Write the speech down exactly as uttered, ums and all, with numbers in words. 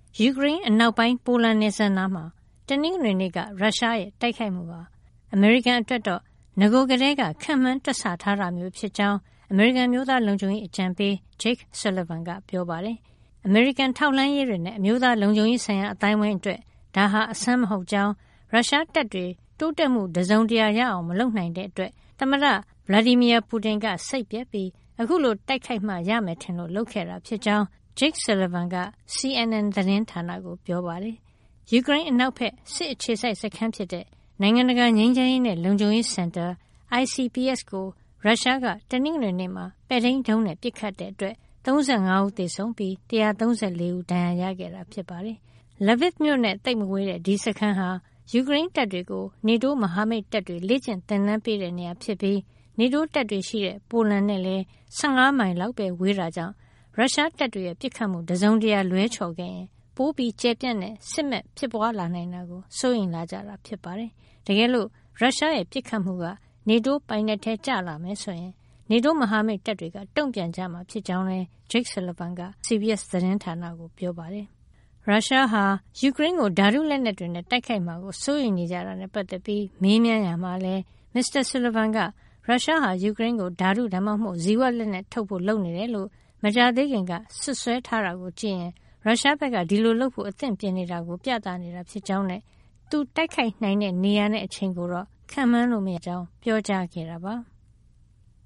ယူကရိန်းအနောက်ပိုင်းပိုလန်နယ်စပ်နားမှာတနင်္ဂနွေနေ့ကရုရှားရဲ့တိုက်ခိုက်မှုဟာအမေရိကန်အတွက်တော့ငကိုကလေးကခံမှန်းတွက်ဆထားတာမျိုးဖြစ်ကြောင်းအမေရိကန်မျိုးသားလုံခြုံရေးအကြံပေး Jake Sullivan ကပြောပါတယ်။အမေရိကန်ထောက်လှမ်းရေးတွေနဲ့အမျိုးသားလုံခြုံရေးဆိုင်ရာအတိုင်းအဝိုင်းအတွက်ဒါဟာအဆန်းမဟုတ်ကြောင်းရုရှားတပ်တွေတိုးတက်မှုတစုံတရာရအောင်မလုပ်နိုင်တဲ့အတွက်သမ္မတဗလာဒီမီယာပူတင်ကစိတ်ပြက်ပြီးအခုလိုတိုက်ခိုက်မှရမယ်ထင်လို့လုပ်ခဲ့တာဖြစ်ကြောင်း Jake Sullivan က C N N သတင်းဌာနကိုပြောပါတယ်။ယူကရိန်းအနောက်ဘက်စစ်အခြေစိုက်စခန်းဖြစ်တဲ့နိုင်ငံတကာငြိမ်းချမ်းရေးနဲ့လုံခြုံရေးစင်တာ I C P S ကိုရုရှားကတနင်္ဂနွေနေ့မှာပဲ့ထိန်းဒုံးနဲ့ပစ်ခတ်တဲ့အတွက်၃၅ဦးသေဆုံးပြီး၁၃၄ဦးဒဏ်ရာရခဲ့တာဖြစ်ပါတယ်။ Lviv မြို့နဲ့သိပ်မဝေးတဲ့ဒီစခန်းဟာယူကရိန်းတပ်တွေကိုနေတိုးမဟာမိတ်တပ်တွေလေ့ကျင့်သင်တန်းပေးတဲ့နေရာဖြစ်ပြီးနေတိုးတပ်တွေရှိတဲ့ပိုလန်နဲ့လည်း၁၅မိုင်လောက်ပဲဝေးတာကြောင့်ရုရှားတပ်တွေရဲ့ပစ်ခတ်မှုတစုံတရာလွဲချော်ခဲ့ရင်ပိုပြီးကျယ်ပြန့်တဲ့စစ်မက်ဖြစ်ပွားလာနိုင်တာကိုစိုးရိမ်လာကြတာဖြစ်ပါတယ်။တကယ်လို့ရုရှားရဲ့ပစ်ခတ်မှုကနေတိုးပိုင်နက်ထဲကျလာမယ်ဆိုရင်နေတိုးမဟာမိတ်တပ်တွေကတုံ့ပြန်ကြမှာဖြစ်ကြောင်းလည်း Jake Sullivan က C B S သတင်းဌာနကိုပြောပါတယ်။ရုရှားဟာယူကရိန်းကိုဓာတုလက်နက်တွေနဲ့တိုက်ခိုက်မှာကိုစိုးရိမ်နေကြတာနဲ့ပတ်သက်ပြီးမေးမြန်းရမှာလဲမစ္စတာ Sullivan ကရုရှားဟာယူကရိန်းကိုဓာတုဒါမှမဟုတ်ဇီဝလက်နက်ထုတ်ဖို့လုပ်နေတယ်လို့မကြာသေးခင်ကဆွဆွဲထားတာကိုကြည့်ရင်ရုရှားဘက်ကဒီလိုလုပ်ဖို့အသင့်ပြင်နေတာကိုပြသနေတာဖြစ်ကြောင်းနဲ့သူတိုက်ခိုက်နိုင်တဲ့နေရာနဲ့အချိန်ကိုတော့ခန့်မှန်းလို့မရကြောင်းပြောကြားခဲ့တာပါ။